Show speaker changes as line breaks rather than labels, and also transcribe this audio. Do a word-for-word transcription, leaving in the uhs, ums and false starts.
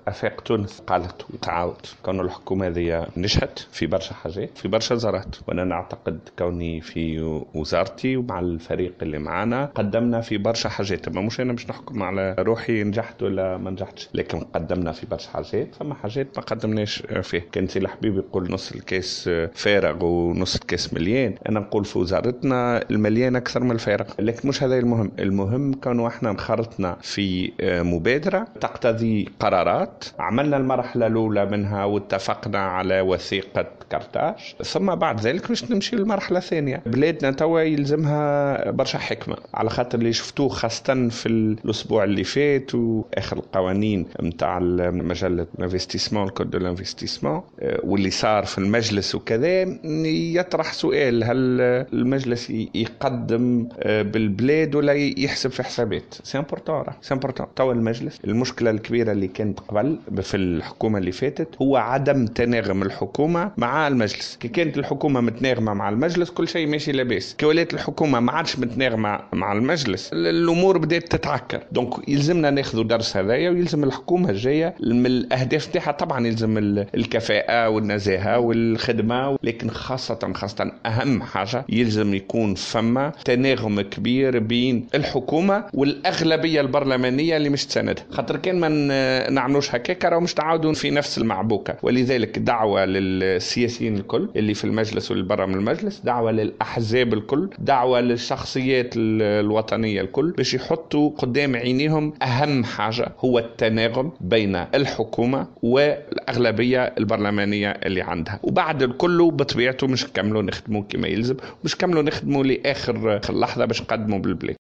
افاق تونس قالت وتعاودت كون الحكومه هذه نجحت في برشا حاجات في برشا وزارات، وانا نعتقد كوني في وزارتي ومع الفريق اللي معانا قدمنا في برشا حاجات. ما مش انا مش نحكم على روحي نجحت ولا ما نجحتش، لكن قدمنا في برشا حاجات. فما حاجات ما قدمناش فيه. كان سي الحبيب يقول نص الكاس فارغ ونص الكاس مليان، انا نقول في وزارتنا المليان اكثر من الفارغ. لكن مش هذا المهم. المهم كانوا احنا انخرطنا في مبادره تقتضي قرارات، عملنا المرحله الاولى منها واتفقنا على وثيقه كارتاج، ثم بعد ذلك مش نمشي للمرحله الثانيه. بلادنا توا يلزمها برشا حكمه، على خاطر اللي شفتوه خاصه في الاسبوع اللي فات واخر القوانين نتاع مجله الانفستيسمون كود دو الانفستيسمون واللي صار في المجلس وكذا، يطرح سؤال: هل المجلس يقدم بالبلاد ولا يحسب في حسابات؟ سي امبورطون سي امبورطون. توا المجلس المشكله الكبيره اللي كانت قبل في الحكومه اللي فاتت هو عدم تناغم الحكومه مع المجلس. كي كانت الحكومه متناغمه مع المجلس كل شيء ماشي لاباس. كي ولات الحكومه ما عادش متناغمه مع المجلس الامور بدات تتعكر. دونك يلزمنا ناخذ درس هذايا، ويلزم الحكومه الجايه من الاهداف تاعها طبعا يلزم الكفاءه والنزاهه والخدمه، لكن خاصه خاصه اهم حاجه يلزم يكون فما تناغم كبير بين الحكومه والاغلبيه البرلمانيه اللي مش تساندها. خاطر كان ما نعملوش هكاك راهو مش تعاودون في نفس المعبوكه. ولذلك دعوه للسياسيين الكل اللي في المجلس واللي برا من المجلس، دعوه للاحزاب الكل، دعوه للشخصيات الوطنيه الكل، باش يحطوا قدام عينيهم اهم حاجه هو التناغم بين الحكومه والاغلبيه البرلمانيه اللي عندها. وبعد الكل بطبيعته مش نكملوا نخدموا كما يلزم، مش نكملوا نخدموا لاخر لحظه باش نقدموا بالبلاد.